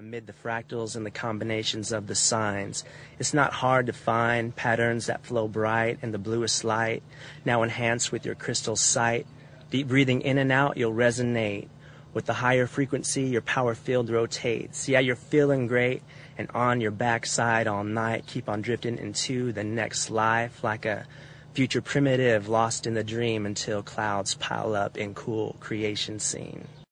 Amid the fractals and the combinations of the signs, it's not hard to find patterns that flow bright in the bluest light, now enhanced with your crystal sight. Deep breathing in and out, you'll resonate. With the higher frequency, your power field rotates. Yeah, you're feeling great, and on your backside all night, keep on drifting into the next life like a future primitive lost in the dream until clouds pile up in cool creation scene.